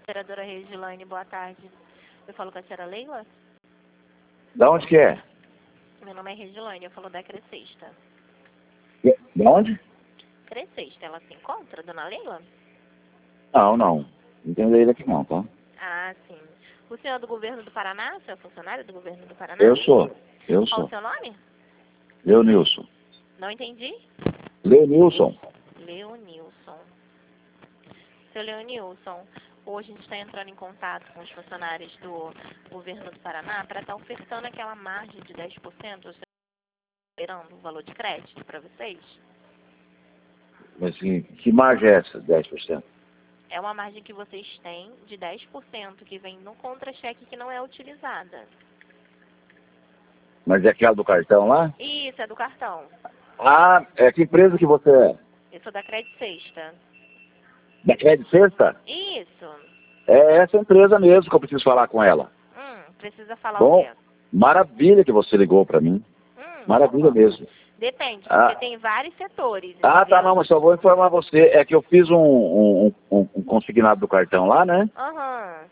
Vereadora Regilaine, boa tarde. Eu falo com a senhora Leila? Da onde que é? Meu nome é Regilaine, eu falo da Crescesta. Da onde? Crescesta, ela se encontra, dona Leila? Não, não. Não tem Leila aqui não, tá? Ah, sim. O senhor é do governo do Paraná? O senhor é funcionário do governo do Paraná? Eu sou. Qual o seu nome? Leonilson. Não entendi? Leonilson. Leonilson. Seu Leonilson, hoje a gente está entrando em contato com os funcionários do governo do Paraná para estar ofertando aquela margem de 10%, esperando o valor de crédito para vocês. Mas que margem é essa, 10%? É uma margem que vocês têm de 10% que vem no contra-cheque que não é utilizada. Mas é aquela do cartão lá? Isso, é do cartão. Ah, é que empresa que você é? Eu sou da Credicesta. Da Crédito Sexta? Isso. É essa empresa mesmo que eu preciso falar com ela. Precisa falar o Bom, quê? maravilha que você ligou pra mim. Maravilha mesmo. Depende, porque tem vários setores. Ah, entendeu? tá, não, mas só vou informar você. É que eu fiz um consignado do cartão lá, né? Aham.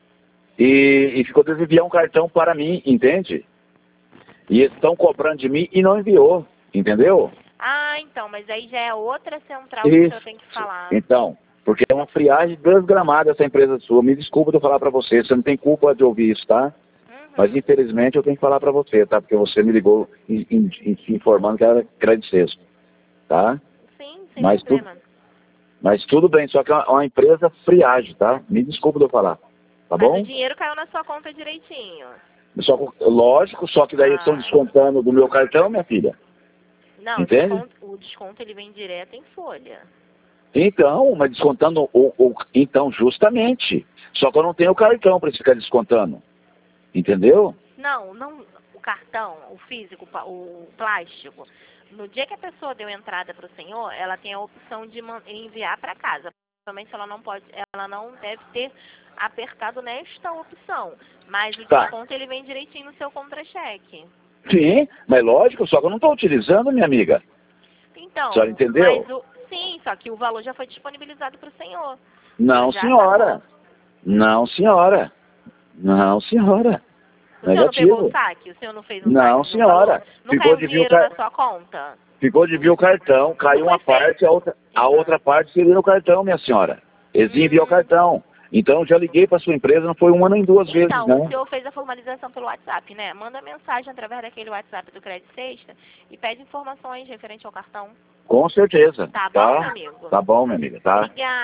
E ficou de enviar um cartão para mim, entende? E eles estão cobrando de mim e não enviou, entendeu? Ah, então, mas aí já é outra central que o senhor tem que falar. Então, porque é uma friagem desgramada essa empresa sua. Me desculpa de eu falar para você, você não tem culpa de ouvir isso, tá? Mas infelizmente eu tenho que falar para você, tá? Porque você me ligou informando que era Crédito Sexta, tá? Sim, sem Mas problema. mas tudo bem, só que é uma empresa friagem, tá? Me desculpa de eu falar, tá Mas bom? o dinheiro caiu na sua conta direitinho. Lógico, só que daí eles estão descontando do meu cartão, minha filha. Não, Entende? o desconto ele vem direto em folha. Então, mas descontando então, justamente. Só que eu não tenho o cartão para ficar descontando. Entendeu? Não, o cartão, o físico, o plástico. No dia que a pessoa deu entrada para o senhor, ela tem a opção de enviar para casa. Provavelmente ela não deve ter apertado nesta opção. Mas o desconto ele vem direitinho no seu contra-cheque. Sim, mas lógico, só que eu não estou utilizando, minha amiga. Então, A senhora entendeu? sim, só que o valor já foi disponibilizado para o senhor. Não, senhora. Não, senhora. Não, senhora. O senhor não pegou o saque? O senhor não fez um saque? Não, senhora. Não caiu dinheiro na sua conta? Ficou de vir o cartão, caiu uma parte, a outra parte seria no cartão, minha senhora. Eles enviam o cartão. Então, eu já liguei para sua empresa, não foi uma nem duas vezes, não. Então, o senhor fez a formalização pelo WhatsApp, né? Manda mensagem através daquele WhatsApp do Crédito Sexta e pede informações referente ao cartão. Com certeza. Tá bom, meu amigo? Tá bom, minha amiga, tá? Obrigada.